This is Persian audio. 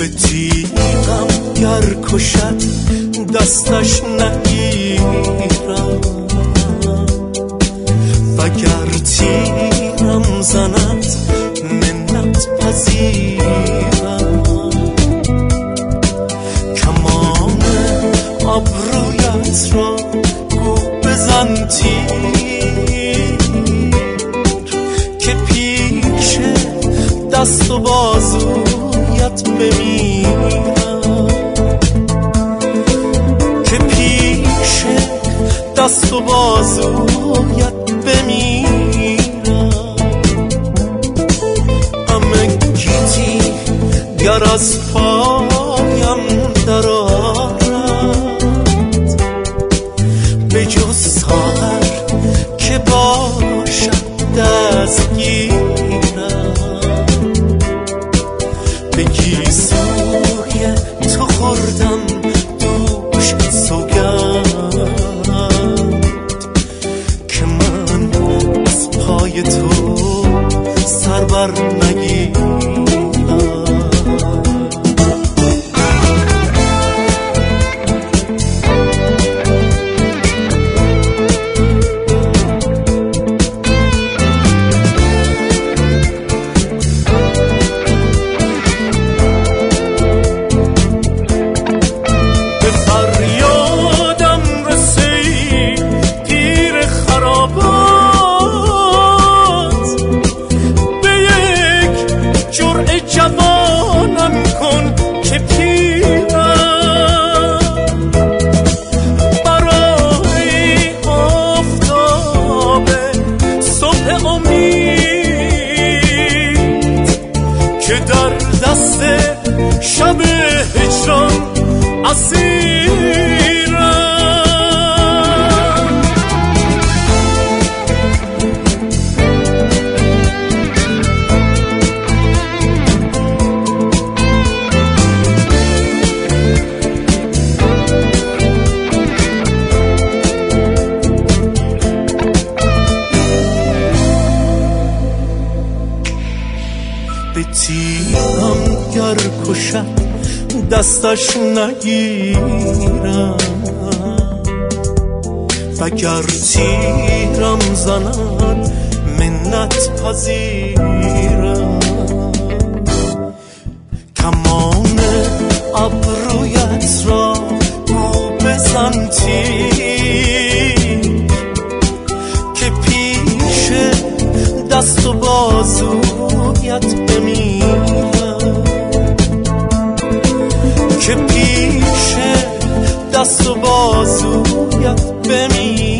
به تیغم گر کشد دستش نگیرم، وگر تیرم زند منت پذیرم. کمان ابرویت را گو بزن تیر، که پیش دست و بازویت بمیرم، که پیش دست و بازویت بمیرم. همه گیتی گر از پایم در آرد، به جز ساغر که باشد دستگیرم. به گیسوی تو خوردم دوش سوگند، که من از پای تو سر بر نگیرم. شب هجران اسیرم. به تیغم گر کشد دستش نگیرم، وگر تیرم زند منت پذیرم. کمان ابرویت را گو بزن تیر، که پیش دست و بازویت بمیرم، که پیش دست و بازویت بمیرم.